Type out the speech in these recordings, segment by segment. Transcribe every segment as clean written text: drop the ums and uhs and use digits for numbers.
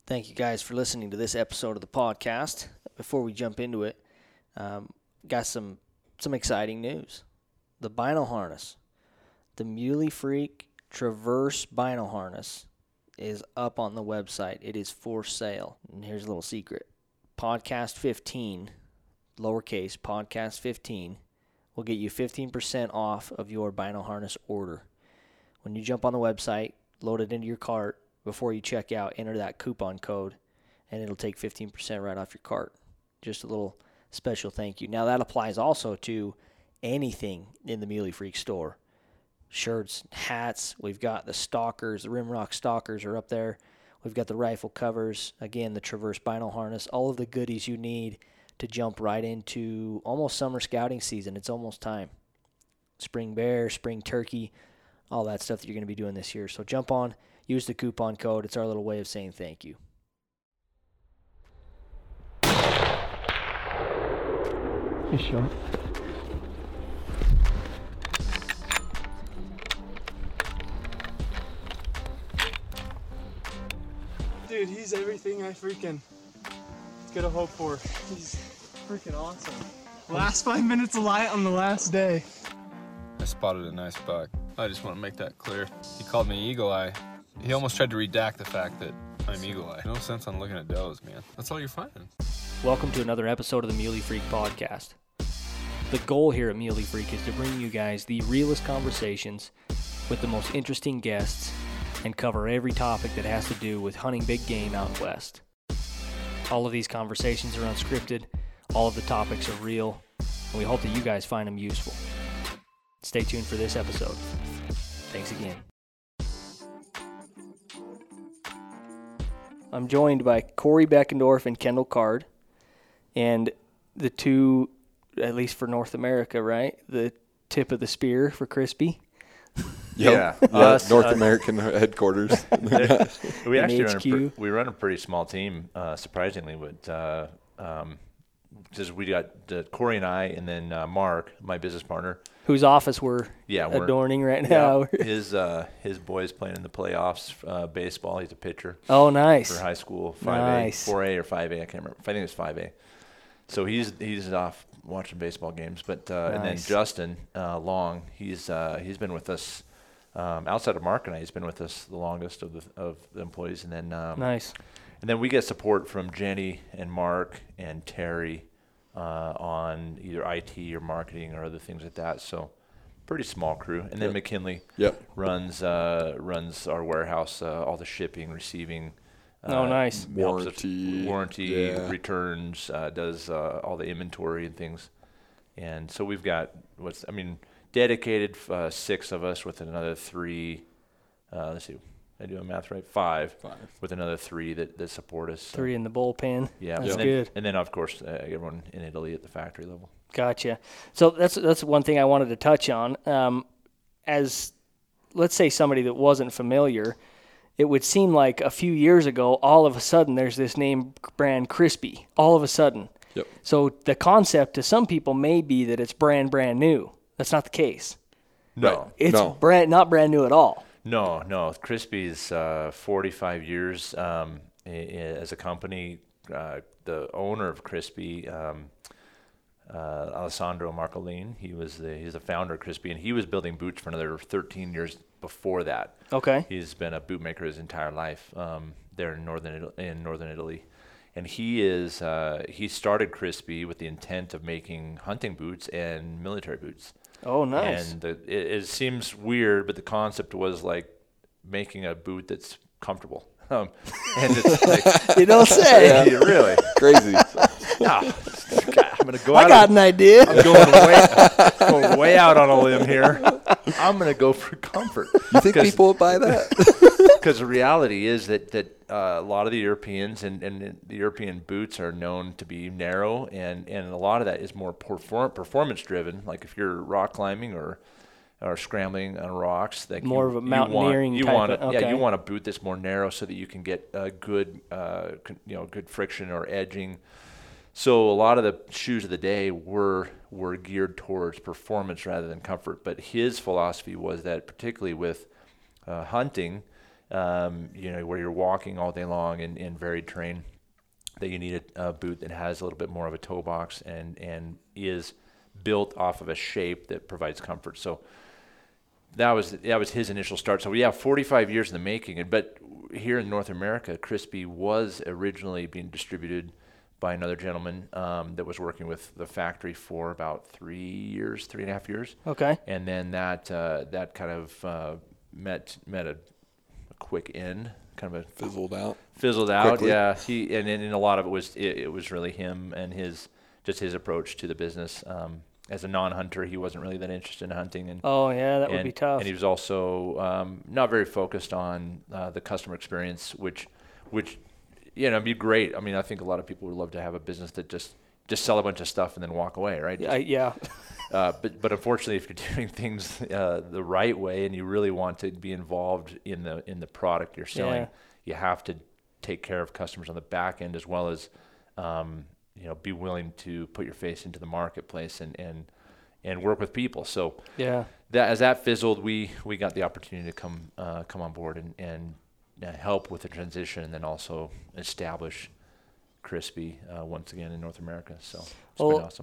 Thank you guys for listening to this episode of the podcast. Before we jump into it, got some exciting news. The Bino harness, the Muley Freak Traverse Bino harness is up on the website. It is for sale. And here's a little secret. Podcast 15, lowercase, podcast 15, will get you 15% off of your Bino harness order. When you jump on the website, load it into your cart. Before you check out, enter that coupon code, and it'll take 15% right off your cart. Just a little special thank you. Now, that applies also to anything in the Muley Freak store. Shirts, hats, we've got the stalkers, the Rimrock stalkers are up there. We've got the rifle covers, again, the Traverse Bino harness, all of the goodies you need to jump right into almost summer scouting season. It's almost time. Spring bear, spring turkey, all that stuff that you're going to be doing this year. So jump on. Use the coupon code. It's our little way of saying thank you. Nice shot. Dude, he's everything I freaking could have hoped for. He's freaking awesome. Last 5 minutes of light on the last day. I spotted a nice buck. I just want to make that clear. He called me Eagle Eye. He almost tried to redact the fact that I'm Eagle Eye. No sense on looking at does, man. That's all you're finding. Welcome to another episode of the Muley Freak podcast. The goal here at Muley Freak is to bring you guys the realest conversations with the most interesting guests and cover every topic that has to do with hunting big game out west. All of these conversations are unscripted. All of the topics are real. And we hope that you guys find them useful. Stay tuned for this episode. Thanks again. I'm joined by Corey Beckendorf and Kendall Card, and the two, at least for North America, right? The tip of the spear for Crispy. Yeah, North American headquarters. We actually run a pretty small team, surprisingly, but just we got Corey and I, and then Mark, my business partner, whose office we're adorning right now. His boy's playing in the playoffs, baseball. He's a pitcher. Oh, nice. For high school, 5A, nice. 4A or 5A, I can't remember. I think it's 5A. So he's off watching baseball games. But nice. And then Justin Long, he's been with us outside of Mark and I. He's been with us the longest of the employees. And then nice. And then we get support from Jenny and Mark and Terry on either IT or marketing or other things like that. So pretty small crew. And then McKinley runs our warehouse, all the shipping, receiving. Nice. Warranty, returns, does all the inventory and things. And so we've got dedicated 6 of us with another 3. Let's see. I do a math right? 5 with another 3 that support us. 3 in the bullpen. Yeah, that's good. And then of course everyone in Italy at the factory level. Gotcha. So that's one thing I wanted to touch on. As let's say somebody that wasn't familiar, it would seem like a few years ago, all of a sudden there's this name brand Crispy. All of a sudden. Yep. So the concept to some people may be that it's brand new. That's not the case. No, it's not brand new at all. No. Crispy's 45 years as a company. The owner of Crispy, Alessandro Marcolin, he's the founder of Crispy, and he was building boots for another 13 years before that. Okay. He's been a boot maker his entire life there in northern Italy. And he started Crispy with the intent of making hunting boots and military boots. Oh, nice. And it seems weird, but the concept was like making a boot that's comfortable. And it's like, you don't say. Yeah, really crazy. I'm gonna go. I got an idea. I'm going way out on a limb here. I'm gonna go for comfort. You think people would buy that? Because the reality is that a lot of the Europeans and the European boots are known to be narrow, and a lot of that is more performance driven. Like if you're rock climbing or scrambling on rocks, that more of a mountaineering type. You want a boot that's more narrow so that you can get good friction or edging. So a lot of the shoes of the day were geared towards performance rather than comfort. But his philosophy was that, particularly with hunting, where you're walking all day long in varied terrain, that you need a boot that has a little bit more of a toe box and is built off of a shape that provides comfort. So that was his initial start. So 45 years in the making. But here in North America, Crispi was originally being distributed by another gentleman that was working with the factory for about 3.5 years. Okay. And then that kind of met a quick end, kind of a Fizzled out. Quickly. Yeah. And a lot of it was really him and his approach to the business. As a non-hunter, he wasn't really that interested in hunting. That would be tough. And he was also not very focused on the customer experience, which it'd be great. I mean, I think a lot of people would love to have a business that just sell a bunch of stuff and then walk away, right? Yeah. But unfortunately, if you're doing things the right way and you really want to be involved in the product you're selling, you have to take care of customers on the back end as well as be willing to put your face into the marketplace and work with people. So as that fizzled, we got the opportunity to come on board and help with the transition, and then also establish Crispi once again in North America. So it's been awesome.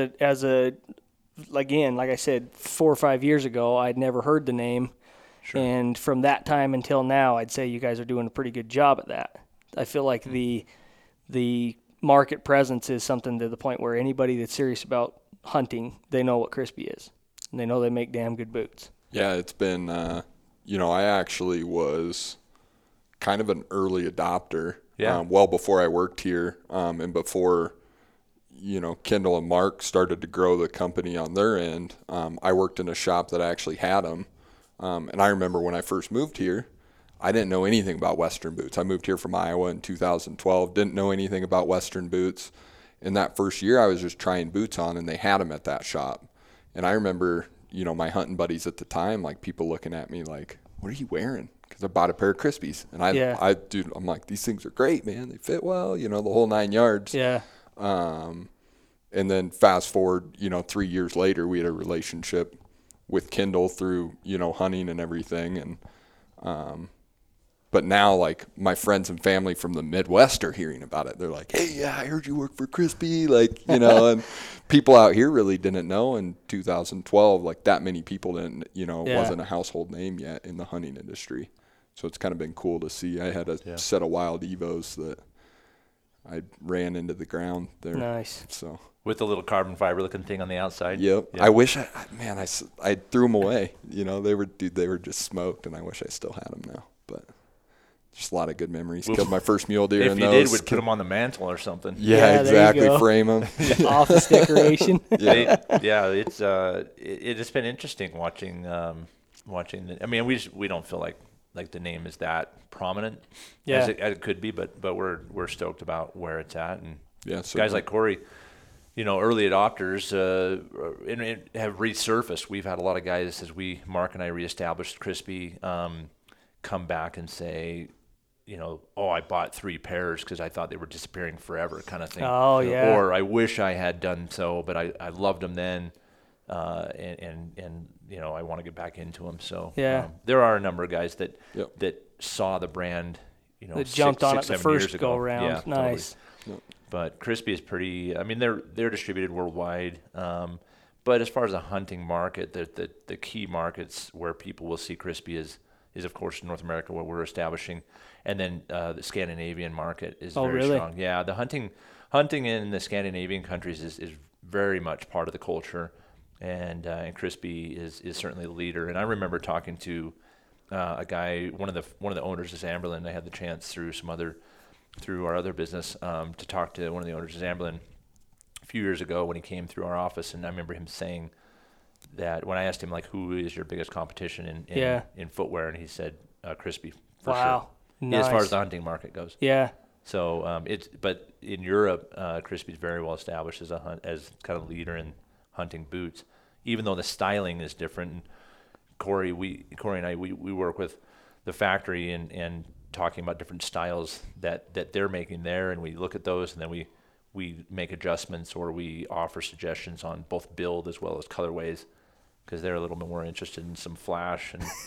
Again, like I said, 4 or 5 years ago, I'd never heard the name. Sure. And from that time until now, I'd say you guys are doing a pretty good job at that. I feel like the market presence is something to the point where anybody that's serious about hunting, they know what Crispi is. And they know they make damn good boots. Yeah, it's been, I actually was kind of an early adopter. Well before I worked here, and before, Kendall and Mark started to grow the company on their end. I worked in a shop that actually had them. And I remember when I first moved here, I didn't know anything about Western boots. I moved here from Iowa in 2012, didn't know anything about Western boots. In that first year, I was just trying boots on, and they had them at that shop. And I remember, my hunting buddies at the time, like people looking at me like, what are you wearing? Because I bought a pair of Crispis. And I'm like, these things are great, man. They fit well, the whole 9 yards. Yeah. And then fast forward, 3 years later, we had a relationship with Kendall through, hunting and everything. And, but now, like, my friends and family from the Midwest are hearing about it. They're like, hey, I heard you work for Crispi. Like, and people out here really didn't know in 2012, like, that many people didn't, it wasn't a household name yet in the hunting industry. So it's kind of been cool to see. I had a set of Wild Evos that I ran into the ground there. Nice. So with the little carbon fiber looking thing on the outside. Yep. I wish I threw them away. They were just smoked, and I wish I still had them now. But just a lot of good memories. Killed my first mule deer in those. If you did, we'd put them on the mantle or something. Yeah, exactly. Frame them. Office decoration. It's it's been interesting watching. We don't feel like the name is that prominent as it could be, but we're stoked about where it's at, and guys like Corey, early adopters have resurfaced. We've had a lot of guys as Mark and I reestablished Crispi, come back and say, I bought 3 pairs because I thought they were disappearing forever, kind of thing. Oh yeah. Or I wish I had done so, but I loved them then, and I want to get back into them. So there are a number of guys that saw the brand, that jumped on it the first go around. Yeah, nice. Totally. But Crispi is pretty. I mean, they're distributed worldwide. But as far as the hunting market, the key markets where people will see Crispi is of course North America, where we're establishing, and then the Scandinavian market is very strong. Yeah, the hunting in the Scandinavian countries is very much part of the culture, and Crispi is certainly the leader. And I remember talking to a guy, one of the owners of Zamberlan. I had the chance through our other business to talk to one of the owners of Zamberlan a few years ago when he came through our office, and I remember him saying that when I asked him, like, who is your biggest competition in footwear, and he said Crispi for sure. Nice. As far as the hunting market goes. Yeah. So but in Europe, Crispi is very well established as kind of leader in hunting boots, even though the styling is different. And Corey and I work with the factory and talking about different styles that they're making there, and we look at those, and then we make adjustments, or we offer suggestions on both build as well as colorways, because they're a little bit more interested in some flash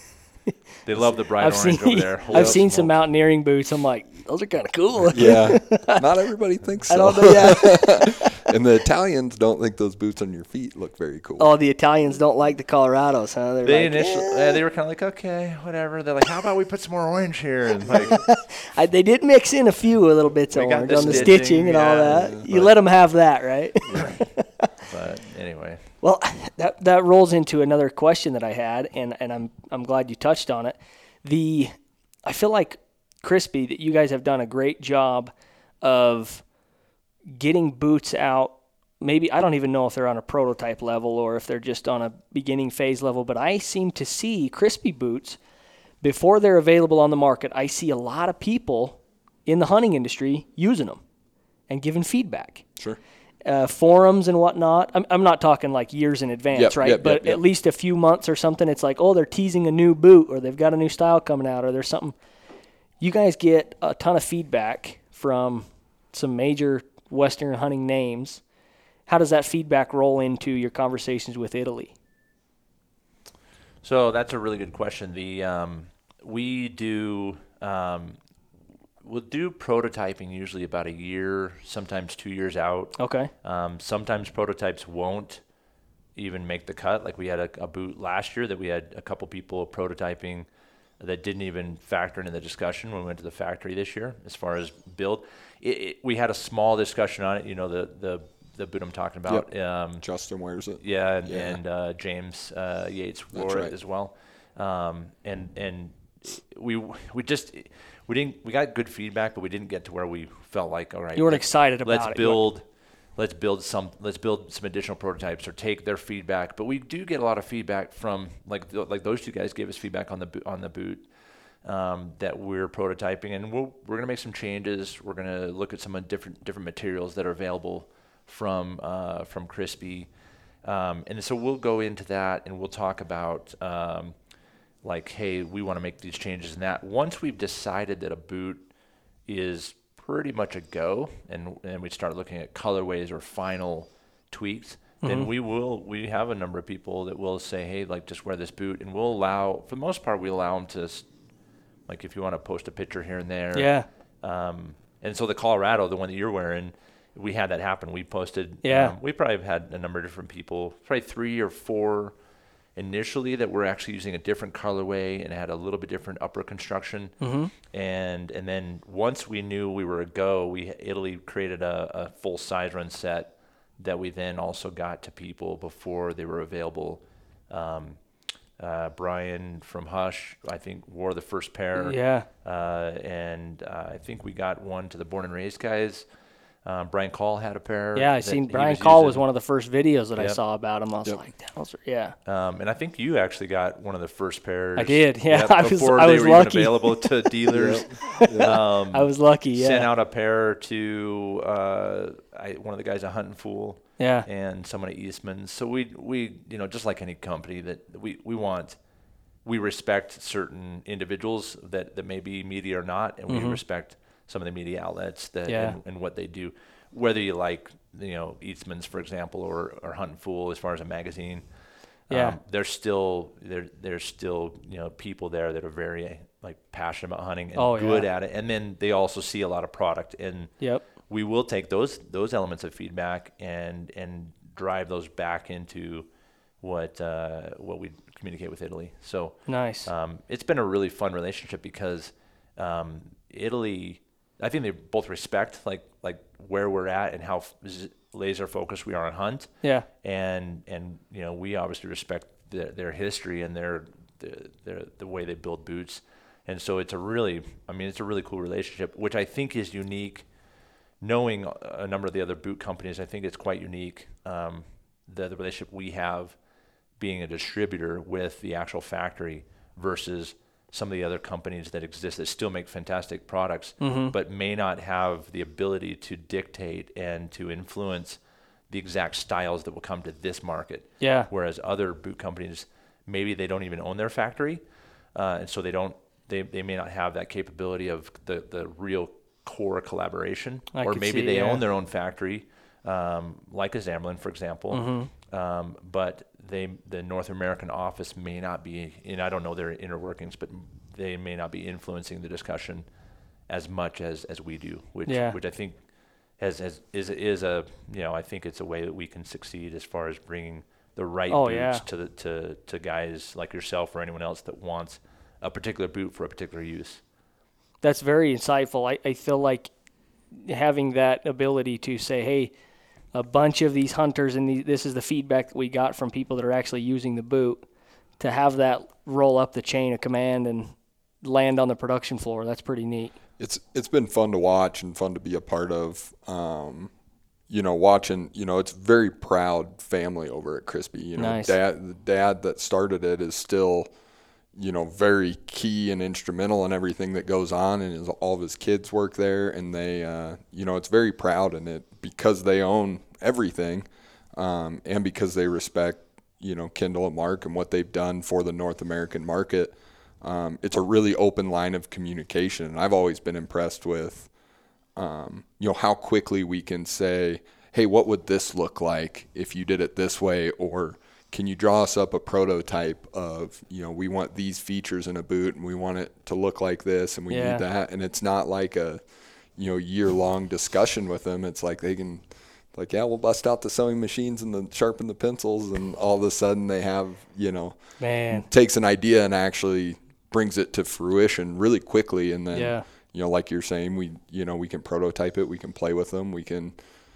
They love the bright orange over there. I've seen some mountaineering boots. I'm like, those are kind of cool. Yeah. Not everybody thinks so. I don't know. Yeah. And the Italians don't think those boots on your feet look very cool. Oh, the Italians don't like the Colorados, huh? They were kind of like, okay, whatever. They're like, how about we put some more orange here? And like, they did mix in a little bits of orange on the stitching and all that. Yeah, you let them have that, right? But anyway. Well, that rolls into another question that I had, and I'm glad you touched on it. I feel like, Crispi, that you guys have done a great job of getting boots out. Maybe, I don't even know if they're on a prototype level or if they're just on a beginning phase level, but I seem to see Crispi boots, before they're available on the market, I see a lot of people in the hunting industry using them and giving feedback. Sure. Forums and whatnot. I'm not talking like years in advance, right? But at least a few months or something. It's like, oh, they're teasing a new boot, or they've got a new style coming out, or there's something. You guys get a ton of feedback from some major Western hunting names. How does that feedback roll into your conversations with Italy? So that's a really good question. We'll do prototyping usually about a year, sometimes 2 years out. Okay. Sometimes prototypes won't even make the cut. Like we had a boot last year that we had a couple people prototyping that didn't even factor into the discussion when we went to the factory this year as far as build. We had a small discussion on it, the boot I'm talking about. Yep. Justin wears it. Yeah, and James Yates wore it as well. And we got good feedback, but we didn't get to where we felt like, all right, you weren't excited about it. Let's build some additional prototypes or take their feedback. But we do get a lot of feedback from like those two guys gave us feedback on the boot that we're prototyping, and we're gonna make some changes. We're gonna look at some different materials that are available from Crispi, and so we'll go into that and we'll talk about like, hey, we want to make these changes and that. Once we've decided that a boot is pretty much a go, and we start looking at colorways or final tweaks, then we have a number of people that will say, hey, like, just wear this boot, and we'll allow, for the most part, we allow them to, like, if you want to post a picture here and there. Yeah. And so the Colorado, the one that you're wearing, we had that happen. We posted. Yeah. We probably had a number of different people, probably 3 or 4 initially that were actually using a different colorway and had a little bit different upper construction. And then once we knew we were a go, Italy created a full size run set that we then also got to people before they were available. Brian from Hush, I think, wore the first pair. Yeah. And I think we got one to the Born and Raised guys. Brian Call had a pair. Yeah, I seen Brian Call was one of the first videos that I saw about him. I was like, yeah. And I think you actually got one of the first pairs. I did, yeah. Before I they was were lucky. even available to dealers. I was lucky, yeah. Sent out a pair to one of the guys at Hunting Fool. Yeah. And someone at Eastman. So we just like any company that we respect certain individuals that may be media or not, and we respect some of the media outlets and what they do, whether you like, Eastman's, for example, or Hunting Fool as far as a magazine. Yeah. There's still people there that are very passionate about hunting and good at it. And then they also see a lot of product, and we will take those elements of feedback and drive those back into what we communicate with Italy. So nice. It's been a really fun relationship because Italy, I think they both respect like where we're at and how laser focused we are on hunt. Yeah. And we obviously respect their history and the way they build boots. And so it's a really cool relationship, which I think is unique. Knowing a number of the other boot companies, I think it's quite unique. The relationship we have being a distributor with the actual factory versus some of the other companies that exist that still make fantastic products, but may not have the ability to dictate and to influence the exact styles that will come to this market. Yeah. Whereas other boot companies, maybe they don't even own their factory, and so they may not have that capability of the real core collaboration, or maybe they own their own factory, like a Zamlin, for example. But the North American office may not be, and I don't know their inner workings, but they may not be influencing the discussion as much as we do, which I think is a, I think it's a way that we can succeed as far as bringing the right boots to guys like yourself or anyone else that wants a particular boot for a particular use. That's very insightful. I feel like having that ability to say, hey, a bunch of these hunters, and this is the feedback that we got from people that are actually using the boot, to have that roll up the chain of command and land on the production floor. That's pretty neat. It's been fun to watch and fun to be a part of. Watching, it's a very proud family over at Crispi. Nice. The dad that started it is still, very key and instrumental in everything that goes on, and all of his kids work there, and they, it's very proud in it because they own everything, and because they respect, Kendall and Mark and what they've done for the North American market. It's a really open line of communication, and I've always been impressed with, how quickly we can say, hey, what would this look like if you did it this way? Or can you draw us up a prototype of, we want these features in a boot and we want it to look like this and we need that. And it's not like a, year-long discussion with them. It's like they can, we'll bust out the sewing machines and sharpen the pencils, and all of a sudden they have, takes an idea and actually brings it to fruition really quickly. And then, like you're saying, we can prototype it, we can play with them, we can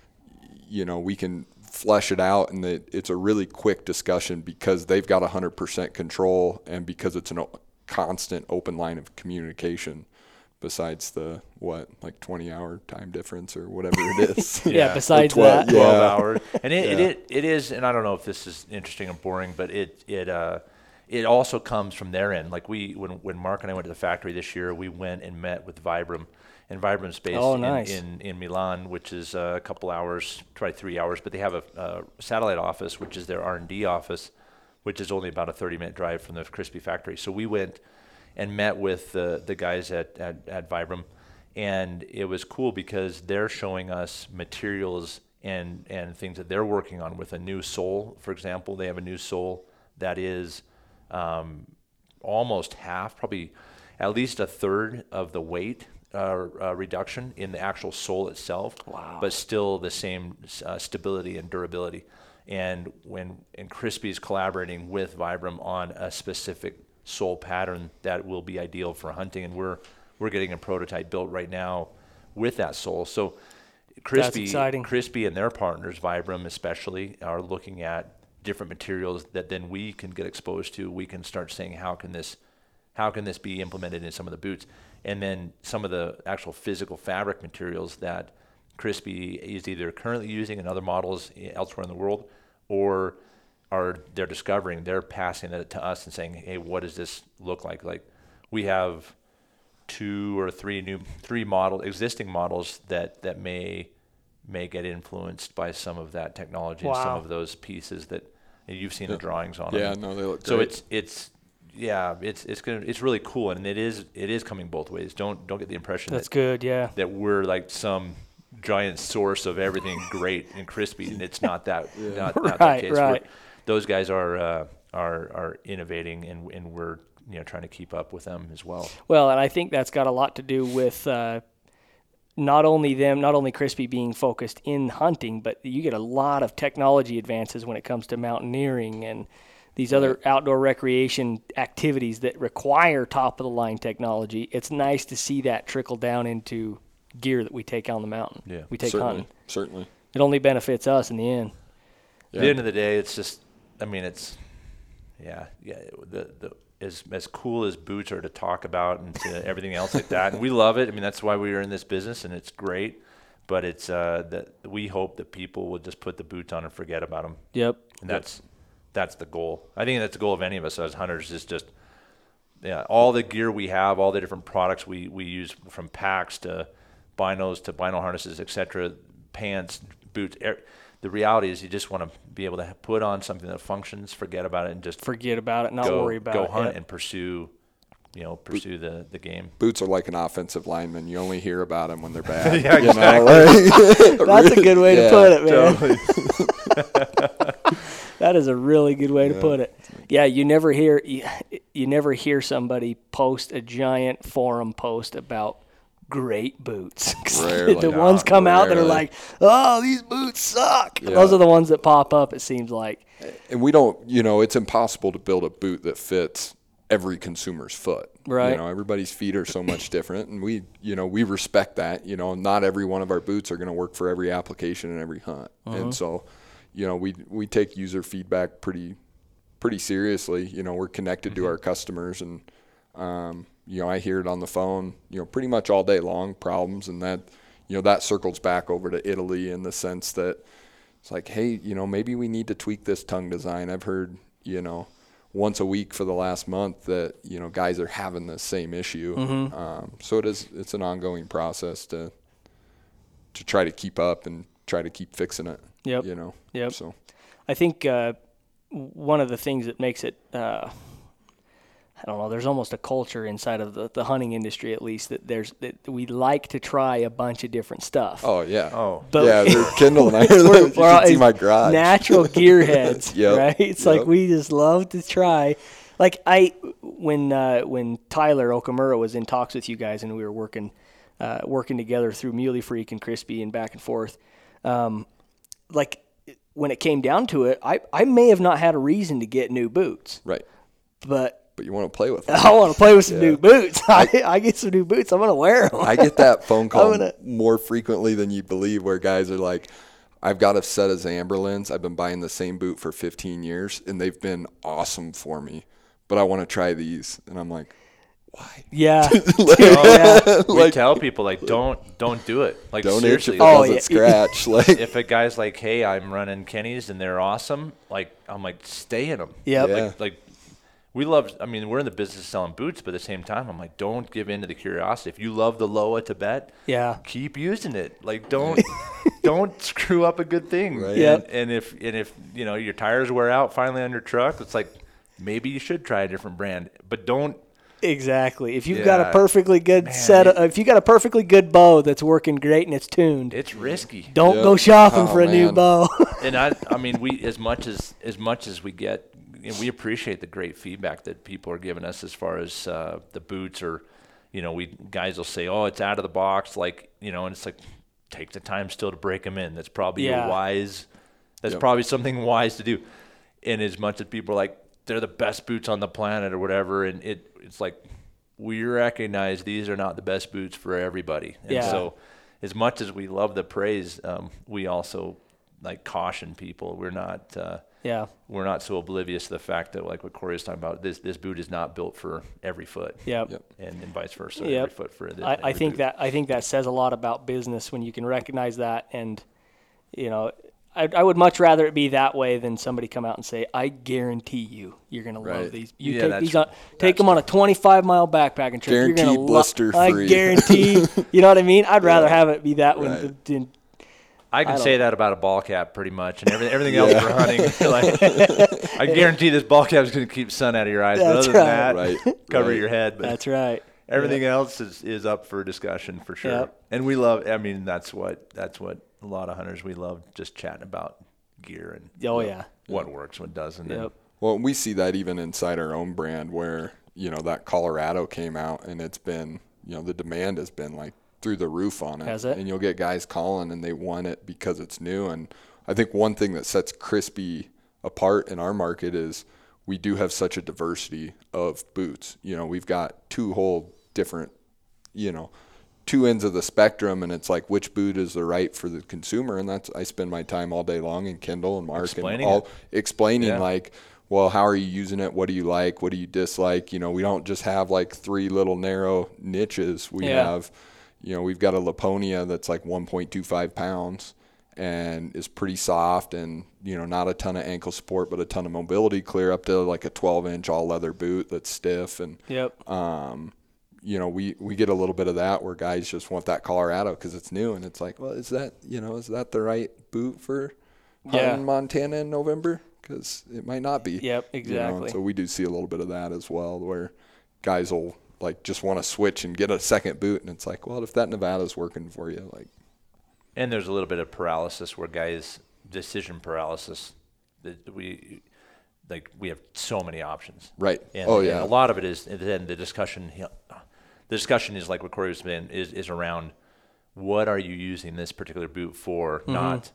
flesh it out, and it's a really quick discussion because they've got 100% control, and because it's a constant open line of communication, besides the 20-hour time difference or whatever it is. Besides 12 hours. And it is, and I don't know if this is interesting or boring, but it also comes from their end. Like when Mark and I went to the factory this year, we went and met with Vibram, and Vibram's based in Milan, which is a couple hours, probably 3 hours, but they have a satellite office, which is their R&D office, which is only about a 30-minute drive from the Crispi factory. So we went and met with the guys at Vibram, and it was cool because they're showing us materials and things that they're working on with a new sole. For example, they have a new sole that is almost half, probably at least a third of the weight reduction in the actual sole itself, but still the same stability and durability. And Crispi is collaborating with Vibram on a specific sole pattern that will be ideal for hunting, and we're getting a prototype built right now with that sole. So Crispi and their partners, Vibram especially, are looking at different materials that then we can get exposed to. We can start saying, how can this be implemented in some of the boots? And then some of the actual physical fabric materials that Crispi is either currently using in other models elsewhere in the world, or they're discovering, they're passing it to us and saying, hey, what does this look like? Like, we have 2 or 3 existing models that may get influenced by some of that technology and some of those pieces that you've seen the drawings on. Yeah, no, they look great. So it's really cool, and it is coming both ways. Don't get the impression that we're like some giant source of everything great and Crispi, and it's not that not the case. Right. Those guys are innovating, and we're trying to keep up with them as well. Well, and I think that's got a lot to do with not only Crispi being focused in hunting, but you get a lot of technology advances when it comes to mountaineering and these other outdoor recreation activities that require top-of-the-line technology. It's nice to see that trickle down into gear that we take on the mountain. Yeah, we take hunting. Certainly. It only benefits us in the end. Yeah. At the end of the day, it's just, as cool as boots are to talk about and to everything else like that, and we love it. I mean, that's why we are in this business, and it's great. But it's that we hope that people will just put the boots on and forget about them. Yep. And that's the goal. I think that's the goal of any of us as hunters, is just all the gear we have, all the different products we use, from packs to binos to bino harnesses, etc., pants, boots. The reality is you just want to be able to put on something that functions, forget about it, and just forget about it, not worry about it. Go hunt and pursue the game. Boots are like an offensive lineman. You only hear about them when they're bad. Yeah, exactly. That's a good way to put it, man. Totally. That is a really good way to put it. Yeah, you never hear somebody post a giant forum post about great boots. The ones come out that are like, oh, these boots suck. Yeah. Those are the ones that pop up, it seems like. And we don't, it's impossible to build a boot that fits every consumer's foot. Right. Everybody's feet are so much different, and we respect that. Not every one of our boots are going to work for every application and every hunt. And so, we take user feedback pretty seriously. We're connected to our customers, and I hear it on the phone, pretty much all day long, problems, and that circles back over to Italy in the sense that it's like, hey, maybe we need to tweak this tongue design. I've heard, once a week for the last month that, guys are having the same issue. So it's an ongoing process to try to keep up and try to keep fixing it. Yep. Yep. So I think one of the things that makes it, I don't know, there's almost a culture inside of the hunting industry, at least, that we like to try a bunch of different stuff. Oh, yeah. But yeah, Kendall and I you can see my garage. Natural gearheads, right? It's like we just love to try. Like when Tyler Okamura was in talks with you guys and we were working together through Muley Freak and Crispy and back and forth, like when it came down to it, I may have not had a reason to get new boots. Right. But you want to play with them. I want to play with some new boots. I get some new boots. I'm going to wear them. I get that phone call more frequently than you believe, where guys are like, I've got a set of Zamberlins. I've been buying the same boot for 15 years, and they've been awesome for me, but I want to try these. And I'm like, why? Yeah. We tell people, like, don't do it. Like, don't seriously. Itch if it doesn't scratch. Like, if a guy's like, hey, I'm running Kenny's and they're awesome, like, I'm like, stay in them. Yep. Yeah. Like we're in the business of selling boots, but at the same time, I'm like, don't give in to the curiosity. If you love the Loa Tibet, keep using it. Like, don't screw up a good thing. Right. Yep. And if your tires wear out finally on your truck, it's like, maybe you should try a different brand, but don't. Exactly. If you've got a perfectly good if you got a perfectly good bow that's working great and it's tuned, it's risky. Don't go shopping for a new bow. And I mean, we as much as we get, we appreciate the great feedback that people are giving us as far as the boots, or guys will say, oh, it's out of the box, like, and it's like, take the time still to break them in. That's probably probably something wise to do. And as much as people are like, they're the best boots on the planet or whatever, and it's like, we recognize these are not the best boots for everybody. And so as much as we love the praise, we also like caution people. We're not so oblivious to the fact that, like what Corey was talking about, this boot is not built for every foot. Yep. And vice versa, every foot for this. I think that says a lot about business when you can recognize that. And I would much rather it be that way than somebody come out and say, I guarantee you're going to love these. Take them on a 25-mile backpacking trip. Guaranteed you're going to blister free. I guarantee. You know what I mean? I'd rather have it be that one than I can say that about a ball cap pretty much, and everything else for hunting. Like, I guarantee this ball cap is going to keep sun out of your eyes. That's but other than that, cover your head. But that's right. Everything else is up for discussion for sure. Yep. And we love. I mean, that's what a lot of hunters, we love just chatting about gear and what works, what doesn't. Yep. Well, we see that even inside our own brand, where that Colorado came out, and it's been the demand has been like through the roof on it. Has it? And you'll get guys calling and they want it because it's new. And I think one thing that sets Crispy apart in our market is we do have such a diversity of boots. We've got two whole different, two ends of the spectrum, and it's like, which boot is the right for the consumer? And that's, I spend my time all day long in Kendall and Mark explaining like, well, how are you using it? What do you like? What do you dislike? We don't just have like three little narrow niches. We have, we've got a Laponia that's like 1.25 pounds and is pretty soft and, not a ton of ankle support, but a ton of mobility, clear up to like a 12-inch all leather boot that's stiff. And, we get a little bit of that where guys just want that Colorado because it's new, and it's like, well, is that the right boot for hunting Montana in November? Because it might not be. Yep, exactly. So we do see a little bit of that as well, where guys will like just want to switch and get a second boot, and it's like, well, if that Nevada's working for you, like. And there's a little bit of paralysis where guys, decision paralysis, we have so many options. Right. And, Oh, yeah. And a lot of it is then the discussion. The discussion is like what Corey was saying is around what are you using this particular boot for? Mm-hmm. Not,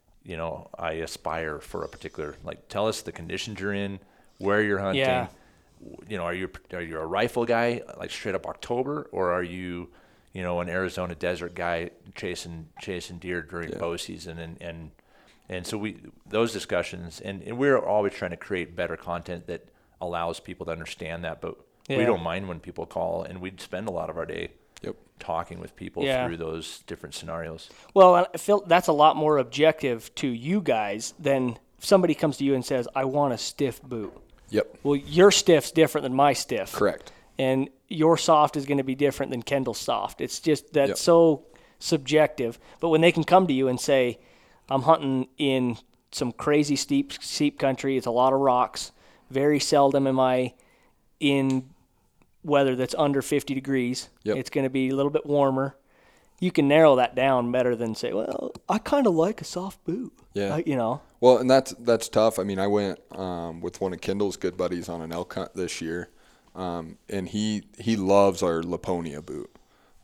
I aspire for a particular, like, tell us the conditions you're in, where you're hunting. Yeah. Are you a rifle guy, like straight up October, or are you, an Arizona desert guy chasing deer during bow season? And so those discussions, and we're always trying to create better content that allows people to understand that, but we don't mind when people call, and we'd spend a lot of our day talking with people through those different scenarios. Well, I feel that's a lot more objective to you guys than if somebody comes to you and says, I want a stiff boot. Yep. Well, your stiff's different than my stiff. Correct. And your soft is going to be different than Kendall's soft. It's just that's so subjective. But when they can come to you and say, I'm hunting in some crazy steep country, it's a lot of rocks, very seldom am I in weather that's under 50 degrees. Yep. It's going to be a little bit warmer. You can narrow that down better than say, well, I kind of like a soft boot. Yeah. Well, and that's tough. I mean, I went with one of Kendall's good buddies on an elk hunt this year, and he loves our Laponia boot,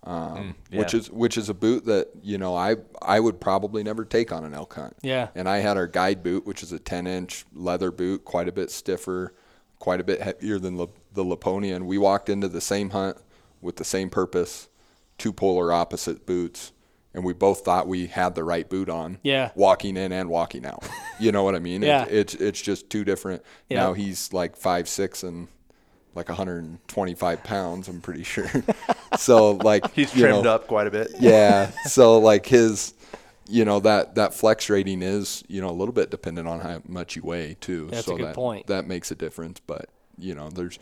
which is a boot that I would probably never take on an elk hunt. Yeah. And I had our guide boot, which is a 10-inch leather boot, quite a bit stiffer, quite a bit heavier than the Laponia, and we walked into the same hunt with the same purpose, two polar opposite boots, and we both thought we had the right boot on. Yeah. Walking in and walking out. You know what I mean? Yeah. It's just two different. Yeah. Now he's like 5'6" and like 125 pounds, I'm pretty sure. So like he's trimmed up quite a bit. Yeah. So like his that flex rating is, a little bit dependent on how much you weigh too. That's so a good point. That makes a difference. But, there's,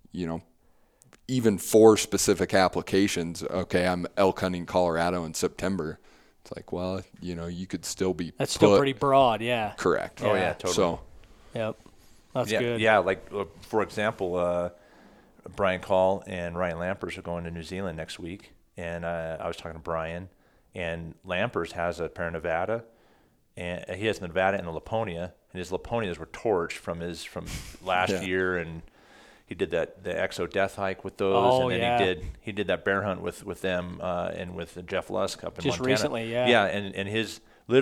even for specific applications, okay, I'm elk hunting Colorado in September. It's like, well, you could still be that's still pretty broad, yeah. Correct. Oh, yeah, totally. So, Yep. That's good. Yeah, like, for example, Brian Call and Ryan Lampers are going to New Zealand next week. And I was talking to Brian, and Lampers has a pair of Nevada, and he has the Nevada and the Laponia, and his Laponias were torched from last year, and he did the Exo Death Hike with those, and then he did that bear hunt with them and with Jeff Lusk up in just Montana. Recently, yeah. Yeah, and his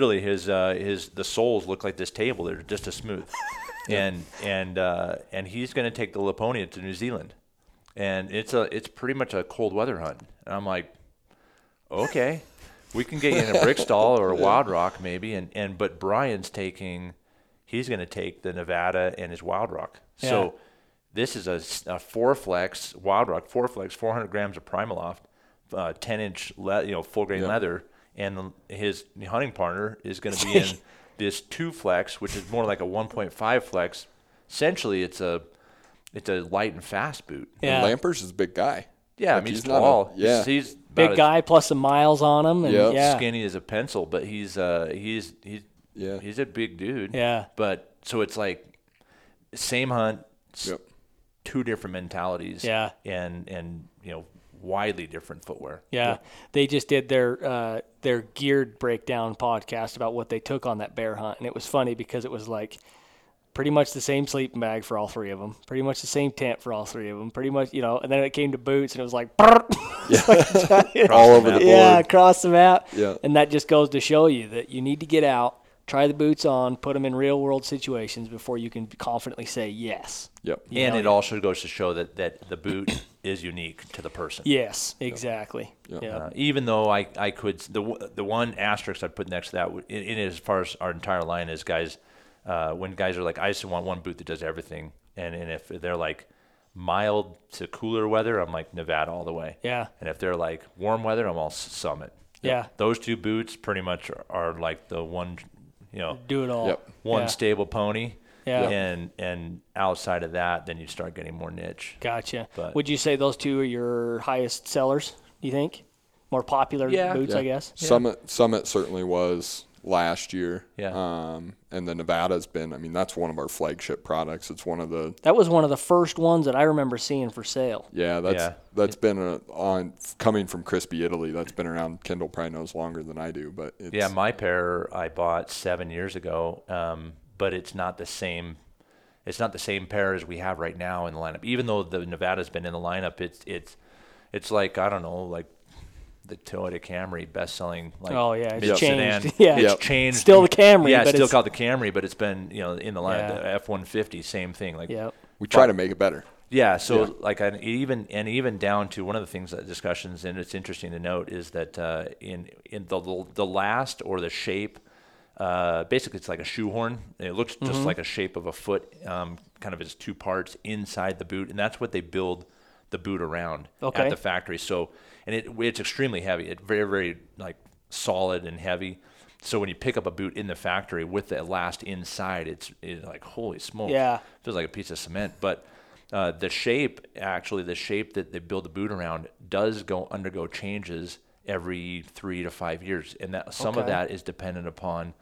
the soles look like this table; they're just as smooth, and he's going to take the Laponia to New Zealand, and it's pretty much a cold weather hunt, and I'm like, okay. We can get you in a brick stall or a Wild Rock maybe, but Brian's he's going to take the Nevada and his Wild Rock. Yeah. So this is a 4-flex Wild Rock, 4-flex, 400 grams of Primaloft, 10-inch full grain leather, and his hunting partner is going to be in this 2-flex, which is more like a 1.5 flex. Essentially, it's a light and fast boot. Yeah. And Lampers is a big guy. Yeah, Like, I mean, he's not tall. yeah. He's Big guy plus some miles on him. And yeah. skinny as a pencil, but he's a big dude. Yeah. But so it's like same hunt, Yep. two different mentalities. Yeah. And widely different footwear. Yeah. They just did their geared breakdown podcast about what they took on that bear hunt, and it was funny because it was like pretty much the same sleeping bag for all three of them, pretty much the same tent for all three of them, pretty much, and then it came to boots and it was like, all over the board. Yeah, across the map. Yeah. And that just goes to show you that you need to get out, try the boots on, put them in real world situations before you can confidently say yes. Yep. And it also goes to show that the boot is unique to the person. Yes, exactly. Yep. Yeah. Even though I could, the one asterisk I'd put next to that, in as far as our entire line is guys, when guys are like, I just want one boot that does everything. And if they're like mild to cooler weather, I'm like Nevada all the way. Yeah. And if they're like warm weather, I'm all Summit. Yeah. Those two boots pretty much are like the one, Do it all. Yep. one Yeah. stable pony. Yeah. And outside of that, then you start getting more niche. Gotcha. But- Would you say those two are your highest sellers, do you think? More popular boots, Yeah. I guess? Summit certainly was last year. Yeah. And the Nevada's been, that's one of our flagship products. It's one of the, That was one of the first ones that I remember seeing for sale. that's been coming from Crispy, Italy. That's been around. Kendall probably knows longer than I do, but it's. Yeah, my pair I bought 7 years ago. but it's not the same. It's not the same pair as we have right now in the lineup. Even though the Nevada's been in the lineup, it's like, I don't know, like the Toyota Camry best-selling, like it's sedan. changed. Yeah, it's changed. Still the Camry. Yeah, but it's still called the Camry, but it's been in the lineup. The F-150, same thing. Like we try to make it better. Yeah, so like even down to one of the things that discussions, and it's interesting to note, is that in the last or the shape. Basically, it's like a shoehorn. It looks just like a shape of a foot, kind of as two parts inside the boot, and that's what they build the boot around at the factory. So, and it's extremely heavy. It's very, very like solid and heavy. So when you pick up a boot in the factory with the last inside, it's like, holy smokes. Yeah. Feels like a piece of cement. But the shape that they build the boot around does undergo changes every 3 to 5 years, and that some of that is dependent upon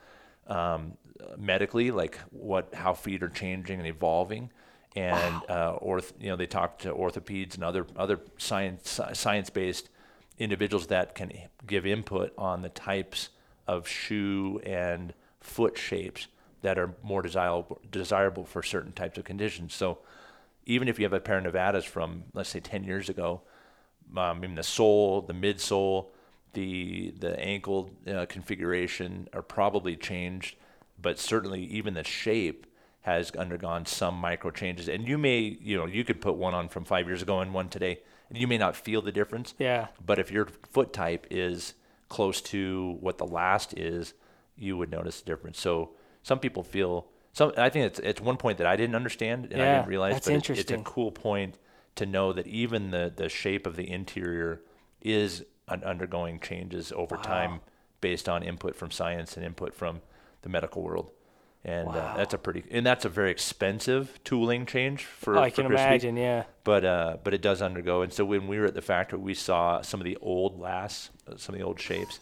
medically, like how feet are changing and evolving, and they talk to orthopeds and other science-based individuals that can give input on the types of shoe and foot shapes that are more desirable for certain types of conditions. So even if you have a pair of Nevadas from, let's say, 10 years ago, even the sole, the midsole, the ankle configuration are probably changed, but certainly even the shape has undergone some micro changes. And you could put one on from 5 years ago and one today, and you may not feel the difference. Yeah. But if your foot type is close to what the last is, you would notice the difference. So some people feel I think it's one point that I didn't understand and I didn't realize, that's but interesting. it's a cool point to know that even the shape of the interior is undergoing changes over time based on input from science and input from the medical world. And that's a very expensive tooling change for I can Crispy. imagine, yeah. But it does undergo. And so when we were at the factory, we saw some of the old lasts, some of the old shapes.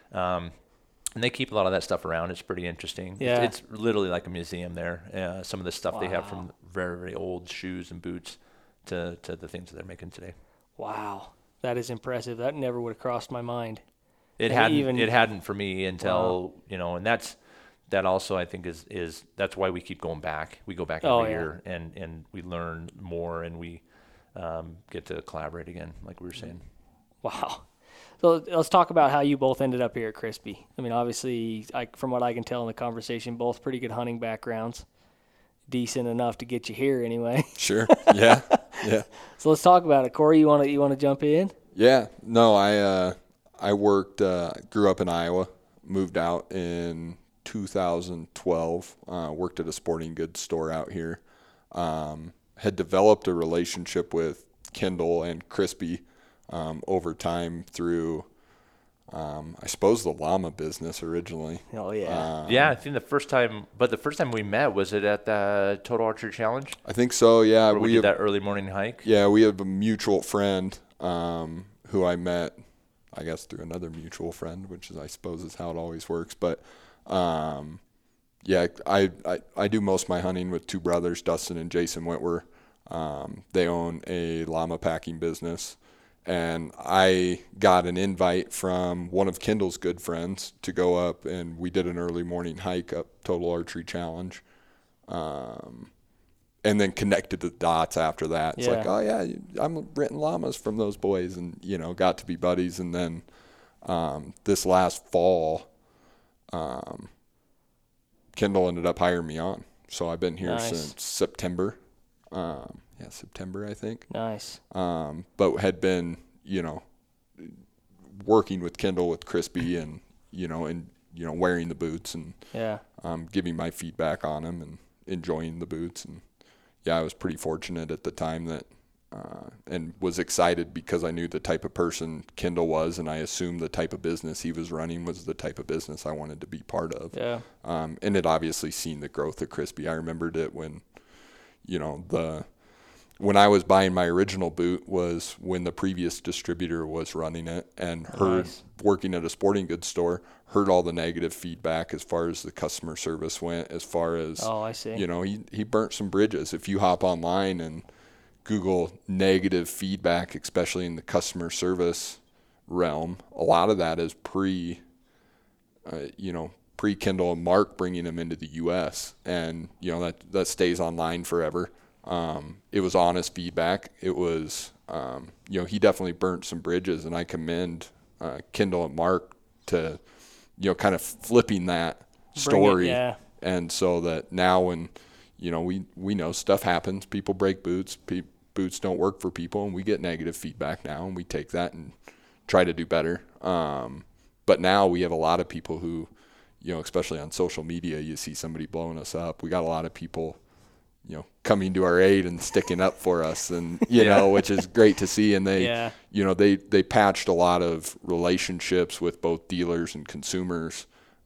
And they keep a lot of that stuff around. It's pretty interesting. Yeah. It's literally like a museum there. Some of the stuff they have from very, very old shoes and boots to the things that they're making today. Wow. That is impressive. That never would have crossed my mind. It hadn't for me until, and that also I think is that's why we keep going back. We go back every year and we learn more and we get to collaborate again, like we were saying. Wow. So let's talk about how you both ended up here at Crispy. I mean, obviously, from what I can tell in the conversation, both pretty good hunting backgrounds. Decent enough to get you here anyway. Sure. Yeah. Yeah. So let's talk about it. Corey, you want to jump in? Yeah. No, I worked, grew up in Iowa, moved out in 2012, worked at a sporting goods store out here, had developed a relationship with Kendall and Crispy over time through, I suppose, the llama business originally. Oh, yeah. I think the first time we met, was it at the Total Archery Challenge? I think so, yeah. Or we did that early morning hike? Yeah, we have a mutual friend who I met, I guess, through another mutual friend, which I suppose is how it always works. But, I do most of my hunting with two brothers, Dustin and Jason Whitwer. They own a llama packing business. And I got an invite from one of Kendall's good friends to go up, and we did an early morning hike up Total Archery Challenge, and then connected the dots after that. It's like, oh, yeah, I'm renting llamas from those boys, and, got to be buddies. And then this last fall, Kendall ended up hiring me on. So I've been here since September. September, I think. Nice. But had been, working with Kendall with Crispy and wearing the boots and giving my feedback on them and enjoying the boots. And I was pretty fortunate at the time that and was excited because I knew the type of person Kendall was, and I assumed the type of business he was running was the type of business I wanted to be part of. Yeah. And had obviously seen the growth of Crispy. I remembered it when, when I was buying my original boot was when the previous distributor was running it, and working at a sporting goods store, heard all the negative feedback as far as the customer service went, as far as, I see. He burnt some bridges. If you hop online and Google negative feedback, especially in the customer service realm, a lot of that is pre-Kindle and Mark bringing them into the U.S. And, you know, that stays online forever. It was honest feedback. It was, you know, he definitely burnt some bridges, and I commend Kindle and Mark to, you know, kind of flipping that story. And so that now when, you know, we know stuff happens, people break boots, boots don't work for people, and we get negative feedback now, and we take that and try to do better. But now we have a lot of people who, you know, especially on social media, you see somebody blowing us up. We got a lot of people, you know, coming to our aid and sticking up for us, and, you know, which is great to see. And they, you know, they patched a lot of relationships with both dealers and consumers,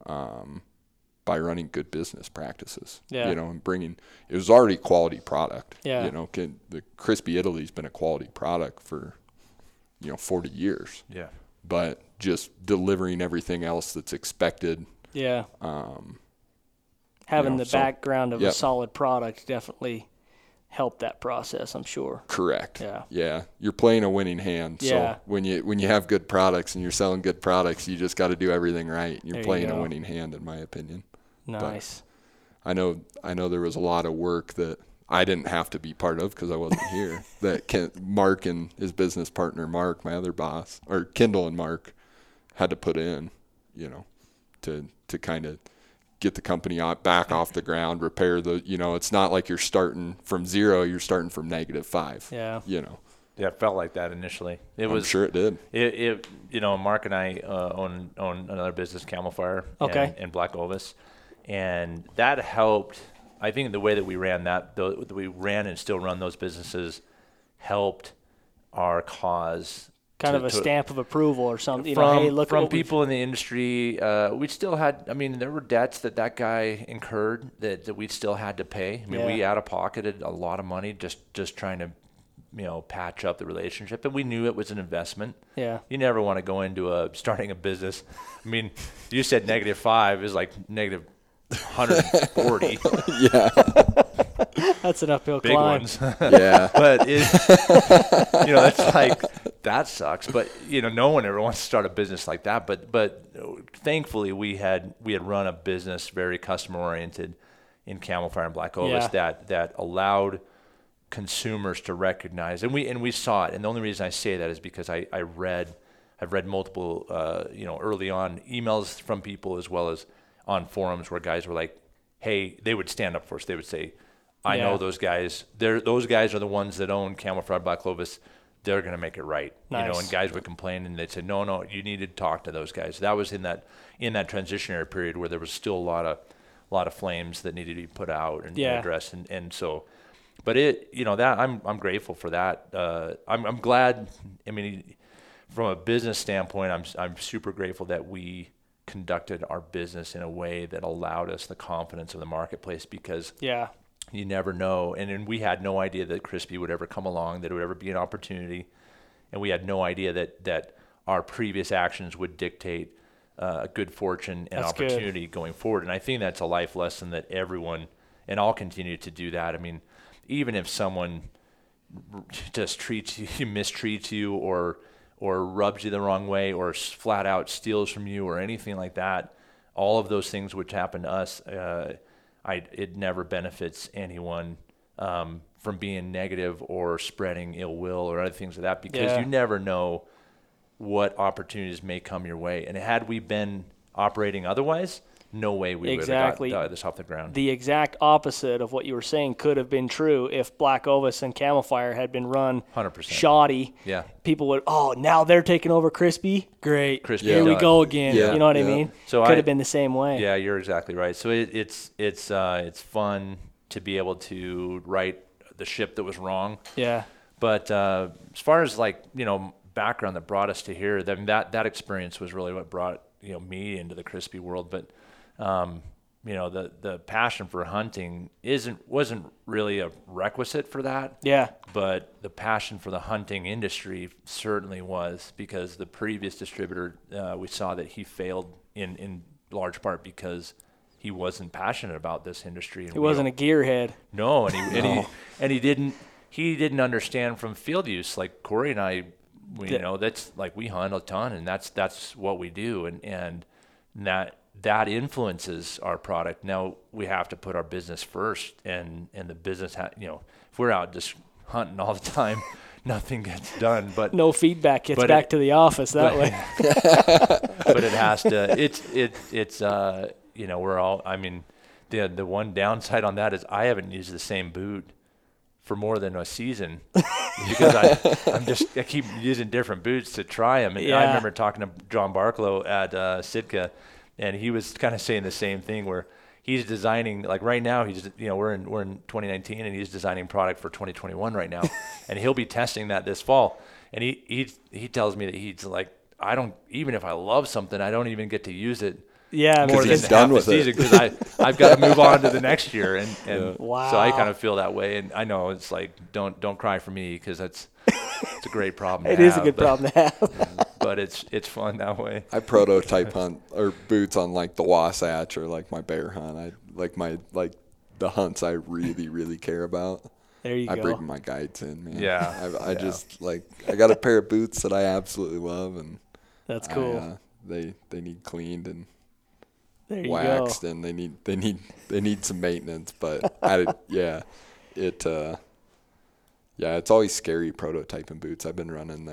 by running good business practices, you know, and bringing, it was already quality product. You know, the Crispy Italy's been a quality product for, you know, 40 years. But just delivering everything else that's expected. Having you know, the background of a solid product definitely helped that process, I'm sure. Correct. Yeah. You're playing a winning hand. So when you have good products and you're selling good products, you just got to do everything right. You're playing a winning hand, in my opinion. Nice. But I know there was a lot of work that I didn't have to be part of because I wasn't here. That Mark and his business partner, Mark, my other boss, or Kindle and Mark, had to put in, you know, to kind of get the company back off the ground, repair the, you know, it's not like you're starting from zero, you're starting from -5. You know. Yeah, it felt like that initially. I'm sure it did. It you know, Mark and I own another business, Camel Fire, and Black Ovis, and that helped. I think the way that we ran and still run those businesses helped our cause. Kind of a stamp of approval or something. You from, know, hey, look from people in the industry, we still had, I mean, there were debts that guy incurred that we still had to pay. I mean, we out-of-pocketed a lot of money just trying to, you know, patch up the relationship. And we knew it was an investment. You never want to go into starting a business. I mean, you said -5 is like negative 140. That's an uphill Big climb. Ones. But you know, that's like, that sucks. But, you know, no one ever wants to start a business like that. But thankfully we had run a business very customer oriented in Camel Fire and Black Ovis that allowed consumers to recognize, and we saw it. And the only reason I say that is because I've read multiple, you know, early on emails from people as well as on forums where guys were like, hey, they would stand up for us. They would say, I know those guys. Those guys are the ones that own Camel Fire, Black Ovis. They're going to make it right. You know, and guys would complain and they'd say, no, you need to talk to those guys. That was in that transitionary period where there was still a lot of flames that needed to be put out and addressed. And so, but it, you know, that I'm grateful for that. I'm glad. I mean, from a business standpoint, I'm super grateful that we conducted our business in a way that allowed us the confidence of the marketplace, because you never know. And we had no idea that Crispy would ever come along, that it would ever be an opportunity. And we had no idea that our previous actions would dictate good fortune and opportunity going forward. And I think that's a life lesson that everyone, and I'll continue to do that. I mean, even if someone just mistreats you or rubs you the wrong way or flat out steals from you or anything like that, all of those things which happen to us, it never benefits anyone from being negative or spreading ill will or other things like that, because you never know what opportunities may come your way. And had we been operating otherwise, no way we would have got this off the ground. The exact opposite of what you were saying could have been true if Black Ovis and Camel Fire had been run 100%. shoddy. People would, now they're taking over Crispy. Great. Crispy Here we go again. You know what I mean? So could have been the same way. Yeah, you're exactly right. So it's fun to be able to right the ship that was wrong. But as far as, like, you know, background that brought us to here, then that experience was really what brought, you know, me into the Crispy world. But you know, the passion for hunting wasn't really a requisite for that. But the passion for the hunting industry certainly was, because the previous distributor, we saw that he failed in large part because he wasn't passionate about this industry. And he wasn't a gearhead. No, and he didn't understand from field use. Like Corey and I, you know, that's like, we hunt a ton, and that's what we do, and that that influences our product. Now we have to put our business first, and the business, if we're out just hunting all the time, nothing gets done. But no feedback gets back to the office that way. But it has to. It's we're all. I mean, the one downside on that is I haven't used the same boot for more than a season because I keep using different boots to try them. And I remember talking to John Barklow at Sitka, and he was kind of saying the same thing where he's designing, like right now, we're in 2019 and he's designing product for 2021 right now, and he'll be testing that this fall. And he tells me that he's like, even if I love something, I don't even get to use it. Yeah, more than he's done with it because I've got to move on to the next year, and wow. So I kind of feel that way. And I know it's like don't cry for me because it's a great problem. It is a good problem to have. But it's fun that way. I prototype hunt or boots on like the Wasatch or like my bear hunt. I like the hunts I really really care about. There you go. I bring my guides in, man. Yeah. I just like I got a pair of boots that I absolutely love, and that's cool. They need cleaned and there waxed, and they need some maintenance. But it's always scary prototyping boots. I've been running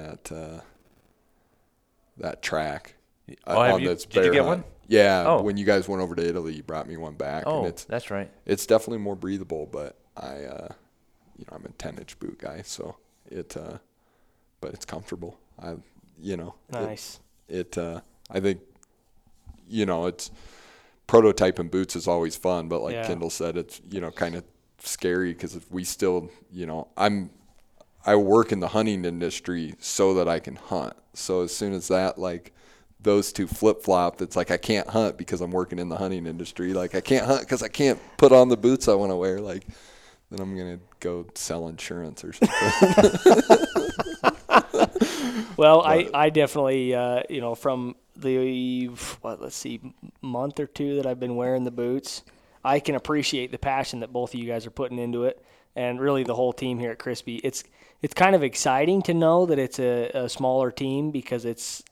that track on this bear did you get hunt. one? Yeah. Oh. When you guys went over to Italy, you brought me one back. Oh, and that's right. It's definitely more breathable, but I'm a 10-inch boot guy, so but it's comfortable. Nice. I think, it's prototyping boots is always fun, but like Kendall said, it's, kind of scary because if we still, I work in the hunting industry so that I can hunt. So as soon as that, like those two flip-flop, it's like I can't hunt because I'm working in the hunting industry. Like I can't hunt because I can't put on the boots I want to wear. Like then I'm going to go sell insurance or something. Well, I definitely, from the, month or two that I've been wearing the boots, I can appreciate the passion that both of you guys are putting into it, and really the whole team here at Crispy. It's kind of exciting to know that it's a smaller team because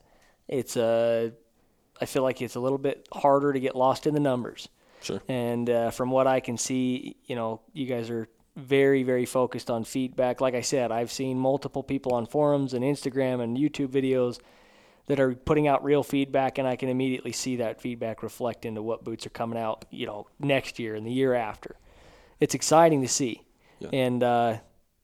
I feel like it's a little bit harder to get lost in the numbers. Sure. And from what I can see, you guys are very, very focused on feedback. Like I said, I've seen multiple people on forums and Instagram and YouTube videos that are putting out real feedback, and I can immediately see that feedback reflect into what boots are coming out, next year and the year after. It's exciting to see. Yeah. And,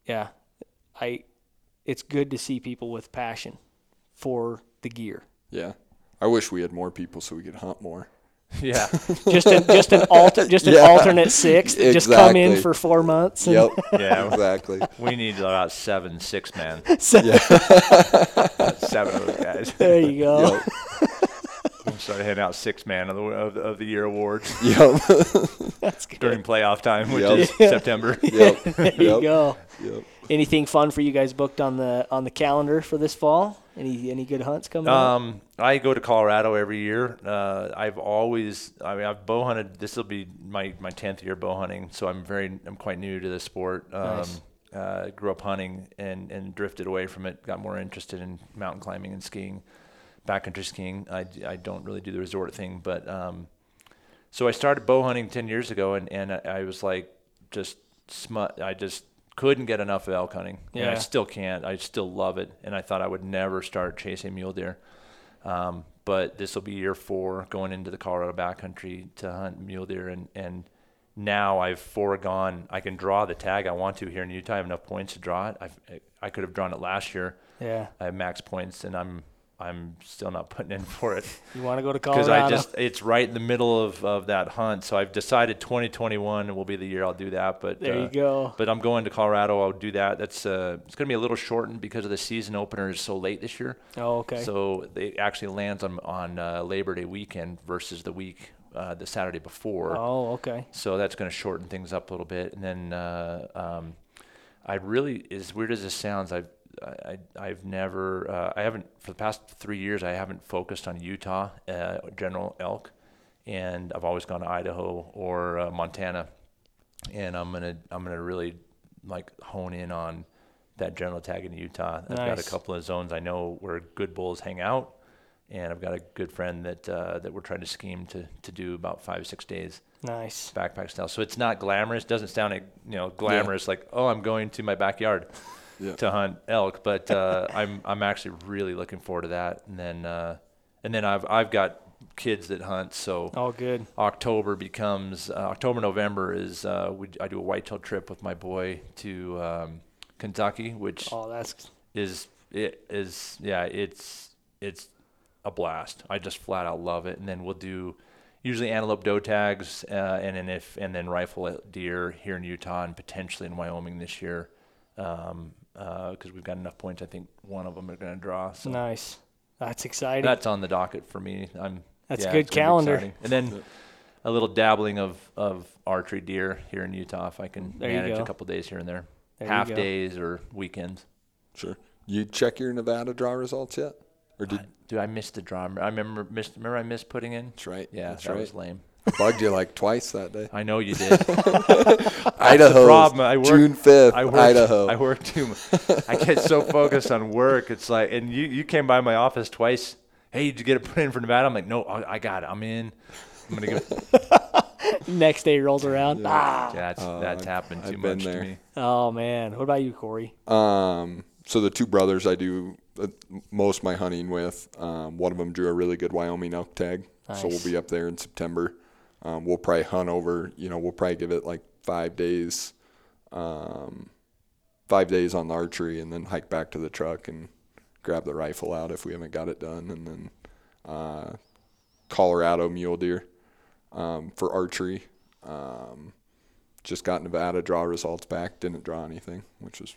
it's good to see people with passion for the gear. Yeah. I wish we had more people so we could hunt more. Yeah. just an alternate six that just come in for 4 months. Yep. Yeah. Exactly. We need about 7 6-man. Yeah. 7 of those guys. There you go. Yep. We'll start handing out 6-man of the year awards. Yep. That's good. During playoff time, which is September. Yep. There you go. Yep. Anything fun for you guys booked on the calendar for this fall? Any good hunts coming up? I go to Colorado every year. I've bow hunted. This will be my 10th year bow hunting, so I'm quite new to the sport. Nice. Grew up hunting and drifted away from it. Got more interested in mountain climbing and skiing, backcountry skiing. I don't really do the resort thing, but so I started bow hunting 10 years ago, and I was like just smut. I just couldn't get enough of elk hunting, and I still can't. I still love it, and I thought I would never start chasing mule deer. But this will be year 4 going into the Colorado backcountry to hunt mule deer, and now I've foregone. I can draw the tag I want to here in Utah. I have enough points to draw it. I could have drawn it last year. Yeah. I have max points, and I'm still not putting in for it. You want to go to Colorado? Because it's right in the middle of that hunt. So I've decided 2021 will be the year I'll do that. But there you go. But I'm going to Colorado. I'll do that. That's it's going to be a little shortened because of the season opener is so late this year. Oh, okay. So it actually lands on Labor Day weekend versus the week the Saturday before. Oh, okay. So that's going to shorten things up a little bit. And then I really, as weird as this sounds, I've never, I haven't, for the past 3 years, I haven't focused on Utah, general elk, and I've always gone to Idaho or Montana, and I'm gonna really like hone in on that general tag in Utah. I've got a couple of zones I know where good bulls hang out, And I've got a good friend that we're trying to scheme to do about 5-6 days. Nice. Backpack style. So it's not glamorous. Doesn't sound glamorous like, oh, I'm going to my backyard to hunt elk. But I'm actually really looking forward to that. And then I've got kids that hunt. So good. October, November is I do a whitetail trip with my boy to Kentucky, which it's a blast. I just flat out love it. And then we'll do usually antelope doe tags, and then rifle deer here in Utah and potentially in Wyoming this year, because we've got enough points. I think one of them are going to draw. So nice. That's exciting. That's on the docket for me. That's a good calendar. And then a little dabbling of archery deer here in Utah if I can manage a couple days here and there. Half days or weekends. Sure. You check your Nevada draw results yet? Or did I missed the draw? I remember I missed putting in. That's right. Yeah, that's that was lame. Bugged you like twice that day. I know you did. Idaho. Problem. June 5th. Idaho. I work too much. I get so focused on work. It's like, and you came by my office twice. Hey, did you get it put in for Nevada? I'm like, no, I got it. I'm in. I'm gonna go. Next day rolls around. Yeah, that's happened too much to me. Oh man, what about you, Corey? So the two brothers I do most of my hunting with. One of them drew a really good Wyoming elk tag, so we'll be up there in September. We'll probably hunt over. We'll probably give it like 5 days. 5 days on the archery, and then hike back to the truck and grab the rifle out if we haven't got it done, and then Colorado mule deer for archery. Just got Nevada draw results back. Didn't draw anything, which was,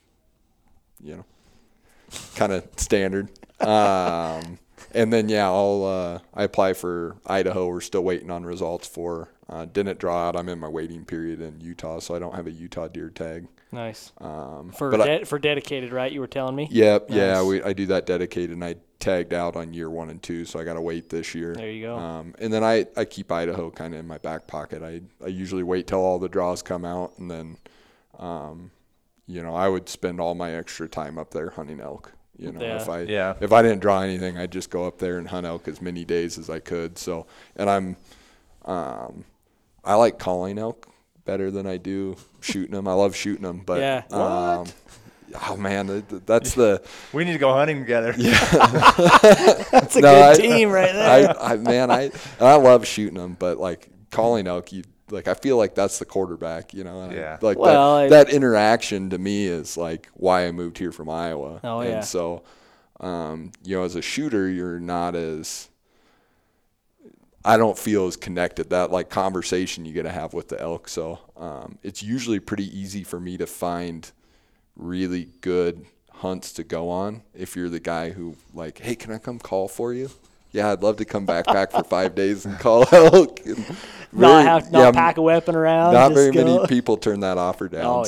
kind of standard. And then I apply for Idaho. We're still waiting on results for. Didn't draw out. I'm in my waiting period in Utah, so I don't have a Utah deer tag. Nice. For dedicated, right? You were telling me. Yep. Nice. Yeah. I do that dedicated, and I tagged out on year 1 and 2, so I got to wait this year. There you go. And then I keep Idaho kind of in my back pocket. I usually wait till all the draws come out, and then, I would spend all my extra time up there hunting elk. If I didn't draw anything, I'd just go up there and hunt elk as many days as I could. So, and I like calling elk better than I do shooting them. I love shooting them, but oh man, that's the. We need to go hunting together. Yeah, that's a good team right there. I love shooting them, but like calling elk, I feel like that's the quarterback, that interaction to me is like why I moved here from Iowa. Oh, yeah. And so, as a shooter, you're not as, I don't feel as connected, that like conversation you get to have with the elk. So, it's usually pretty easy for me to find really good hunts to go on. If you're the guy who like, hey, can I come call for you? Yeah, I'd love to come backpack for 5 days and call elk. And not pack a weapon around. Not very many people turn that offer down.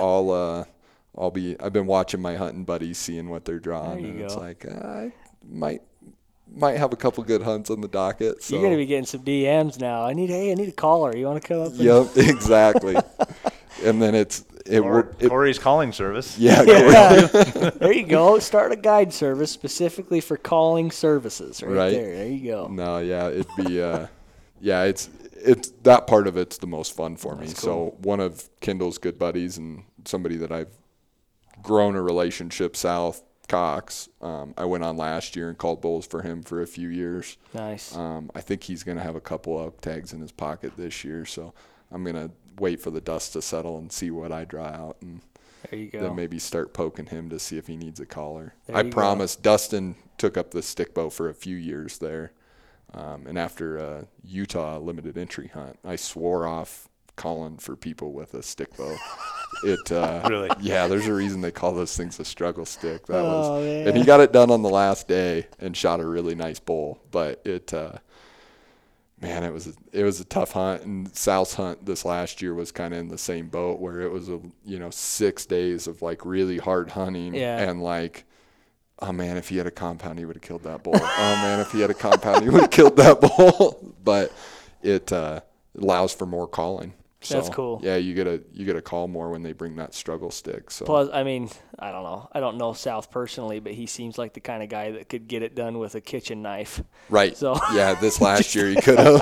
I've been watching my hunting buddies, seeing what they're drawing, and it's like I might have a couple good hunts on the docket. So you're gonna be getting some DMs now. I need a caller. You want to come up? Yep, exactly. And then Corey's calling service. Yeah. There you go. Start a guide service specifically for calling services. Right. There you go. No, yeah, it'd be, it's that part of it's the most fun for me. Cool. So one of Kendall's good buddies and somebody that I've grown a relationship, South Cox. I went on last year and called bulls for him for a few years. Nice. I think he's going to have a couple of tags in his pocket this year. So I'm going to wait for the dust to settle and see what I draw out, and there you go. Then maybe start poking him to see if he needs a collar. I promise. Dustin took up the stick bow for a few years there, and after a Utah limited entry hunt, I swore off calling for people with a stick bow. Really? Yeah, there's a reason they call those things a struggle stick. And he got it done on the last day and shot a really nice bull, but man, it was a tough hunt, and Sal's hunt this last year was kind of in the same boat where it was 6 days of like really hard hunting, and like, oh man, if he had a compound, he would have killed that bull. Oh man, if he had a compound, he would have killed that bull. But it allows for more calling. So, that's cool. Yeah, you get a call more when they bring that struggle stick. So Plus, I mean, I don't know. I don't know South personally, but he seems like the kind of guy that could get it done with a kitchen knife. right. So yeah, this last year he could have.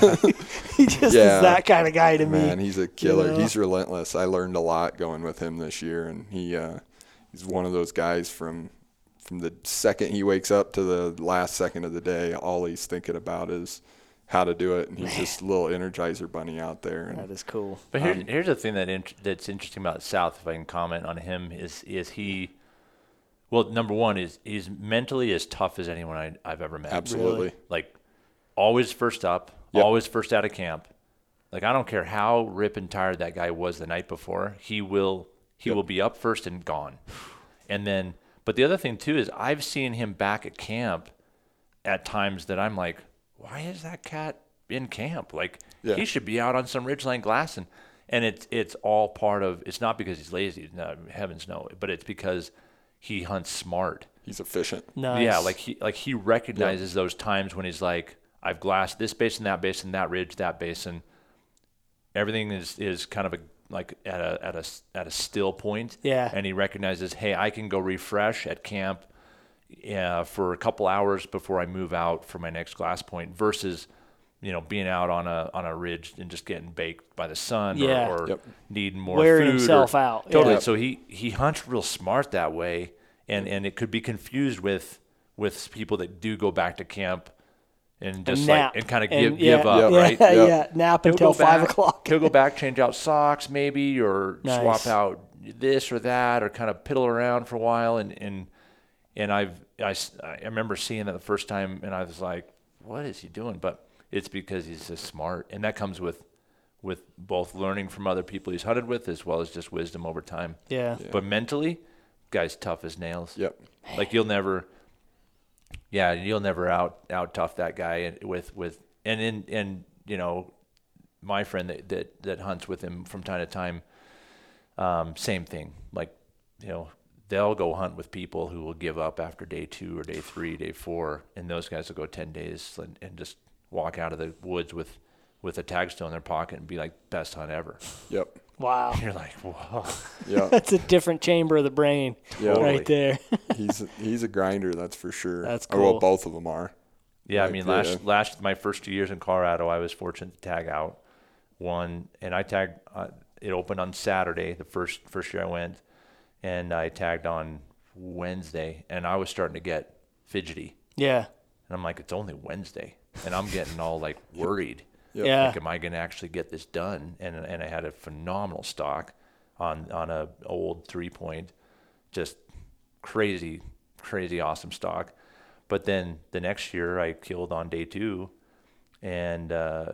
he just is that kind of guy to me. Man, he's a killer. You know? He's relentless. I learned a lot going with him this year, and he's one of those guys from the second he wakes up to the last second of the day, all he's thinking about is how to do it, and he's just a little Energizer bunny out there. And, that is cool. But here's the thing that's interesting about South, if I can comment on him, is he. Well, number one is he's mentally as tough as anyone I've ever met. Absolutely. Really? Like, always first up, always first out of camp. Like, I don't care how rip and tired that guy was the night before, he will be up first and gone. And then, but the other thing too is I've seen him back at camp at times that I'm like, why is that cat in camp? Like, he should be out on some ridgeline glass. And it's all part of, it's not because he's lazy, no, heavens no, but it's because he hunts smart. He's efficient. Nice. Yeah, like he recognizes those times when he's like, I've glassed this basin, that ridge, that basin. Everything is kind of at a still point. Yeah. And he recognizes, hey, I can go refresh at camp for a couple hours before I move out for my next glass point versus, being out on a ridge and just getting baked by the sun or needing more wearing food. himself out. Totally. Yeah. So he hunts real smart that way, and it could be confused with people that do go back to camp and just nap. and kind of And give up, right? Yeah, nap He'll until go back, 5 o'clock. He'll go back, change out socks maybe, or Nice. swap out this or that, or kind of piddle around for a while. And I remember seeing that the first time, and I was like, what is he doing? But it's because he's just smart, and that comes with both learning from other people he's hunted with as well as just wisdom over time. Yeah. But mentally, guy's tough as nails. Yep. Like you'll never out tough that guy and my friend that hunts with him from time to time, same thing. Like, they'll go hunt with people who will give up after day 2 or day 3, day 4, and those guys will go 10 days and just walk out of the woods with a tag still in their pocket and be like, best hunt ever. Yep. Wow. You're like, whoa. Yeah. That's a different chamber of the brain right there. He's a grinder, that's for sure. That's Oh, well, cool. both of them are. Yeah, Like, I mean, last my first 2 years in Colorado, I was fortunate to tag out one, and I tagged. It opened on Saturday, the first year I went, and I tagged on Wednesday, and I was starting to get fidgety, Yeah. and I'm like, it's only Wednesday, and I'm getting all like worried. Yep. Yeah. Like, am I going to actually get this done? And I had a phenomenal stock on a old 3-point, just crazy awesome stock. But then the next year I killed on day 2, and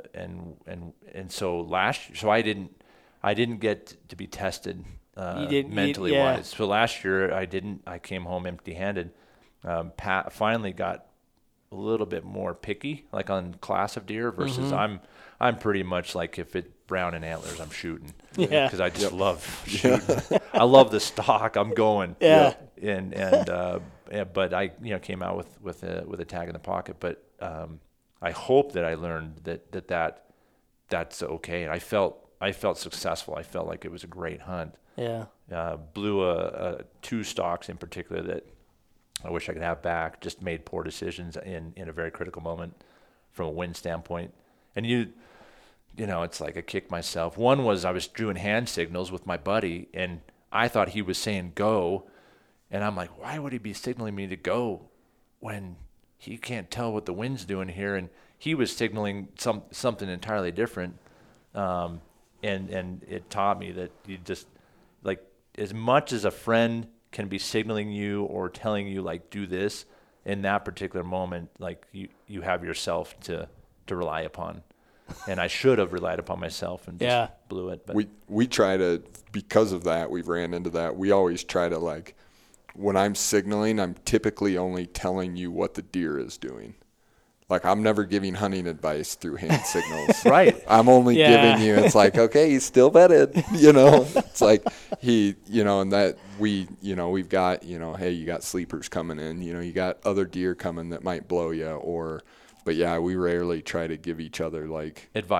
so I didn't get to be tested mentally wise. So last year I came home empty-handed. Finally got a little bit more picky, like on class of deer versus I'm pretty much like if it's brown and antlers, I'm shooting. Yeah. Because I just love shooting. I love the stock. I'm going. Yeah. But I came out with a tag in the pocket. But I hope that I learned that's okay. And I felt successful. I felt like it was a great hunt. Yeah. Blew 2 stocks in particular that I wish I could have back. Just made poor decisions in a very critical moment from a win standpoint. And it's like I kicked myself. One was I was doing hand signals with my buddy, and I thought he was saying go, and I'm like, why would he be signaling me to go when he can't tell what the wind's doing here? And he was signaling something entirely different. And it taught me that you just, like, as much as a friend can be signaling you or telling you, like, do this, in that particular moment, like, you have yourself to rely upon. And I should have relied upon myself and just blew it. But We try to, because of that, we've ran into that. We always try to, like, when I'm signaling, I'm typically only telling you what the deer is doing. Like, I'm never giving hunting advice through hand signals. Right. I'm only giving you, it's like, okay, he's still bedded, It's like and that we've got, hey, you got sleepers coming in, you got other deer coming that might blow you but yeah, we rarely try to give each other like advice.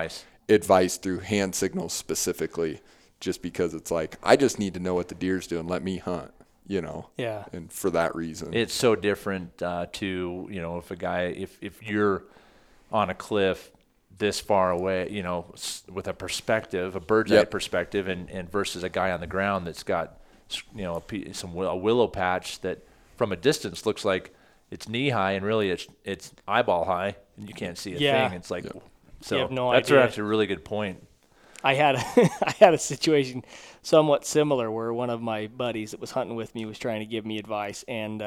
advice through hand signals specifically, just because it's like, I just need to know what the deer's doing. Let me hunt, you know? Yeah. And for that reason. It's so different to, you know, if a guy, if you're on a cliff this far away, you know, with a perspective, a bird's eye perspective, and versus a guy on the ground that's got, you know, a willow patch that from a distance looks like it's knee high, and really it's eyeball high, and you can't see a thing. It's like, so you have no that's idea. actually a really good point. I had a situation somewhat similar where one of my buddies that was hunting with me was trying to give me advice, and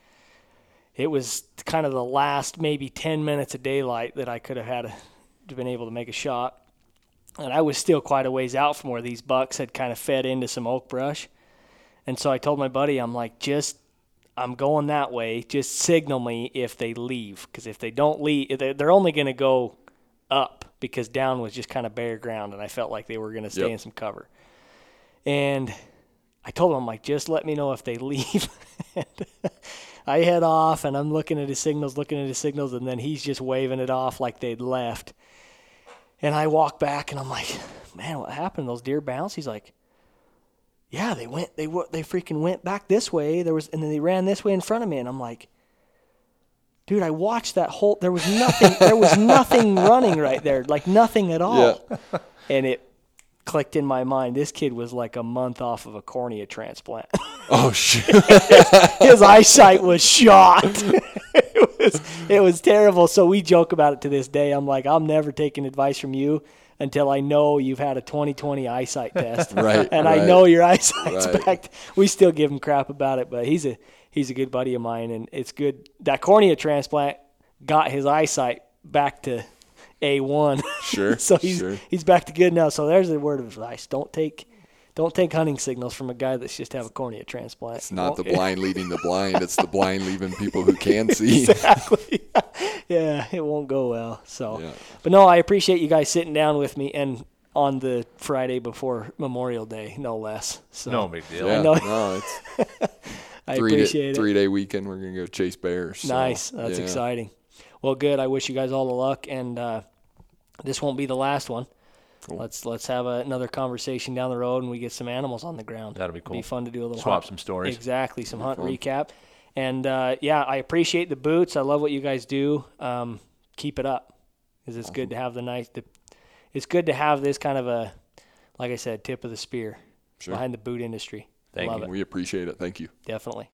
it was kind of the last maybe 10 minutes of daylight that I could have been able to make a shot, and I was still quite a ways out from where these bucks had kind of fed into some oak brush. And so I told my buddy, I'm like, I'm going that way. Just signal me if they leave, because if they don't leave, they're only going to go up, because down was just kind of bare ground, and I felt like they were going to stay in some cover. And I told him, I'm like, just let me know if they leave. And I head off, and I'm looking at his signals, and then he's just waving it off like they'd left. And I walk back, and I'm like, man, what happened? Those deer bounced? He's like, yeah, they freaking went back this way. And then they ran this way in front of me. And I'm like, dude, I watched that whole, there was nothing running right there, like nothing at all. Yeah. And it clicked in my mind. This kid was like a month off of a cornea transplant. Oh, shit. His eyesight was shot. It was terrible. So we joke about it to this day. I'm like, I'm never taking advice from you until I know you've had a 20/20 eyesight test. Right. And I know your eyesight's back. We still give him crap about it, but he's a good buddy of mine, and it's good. That cornea transplant got his eyesight back to A1. Sure. So he's back to good now. So there's a word of advice. Don't take hunting signals from a guy that's just have a cornea transplant. It's not the blind leading the blind. It's the blind leaving people who can see. Exactly. Yeah, it won't go well. So, But no, I appreciate you guys sitting down with me, and on the Friday before Memorial Day, no less. So, no big deal. Yeah, no, it's I appreciate it. 3-day weekend. We're gonna go chase bears. So, nice. That's exciting. Well, good. I wish you guys all the luck, and this won't be the last one. Cool. Let's have another conversation down the road, and we get some animals on the ground. That'll be cool. Be fun to do a little swap some stories. Exactly, some hunt recap. And I appreciate the boots. I love what you guys do. Keep it up, because it's good to have it's good to have this kind of a, like I said, tip of the spear behind the boot industry. Thank you. We appreciate it. Thank you. Definitely.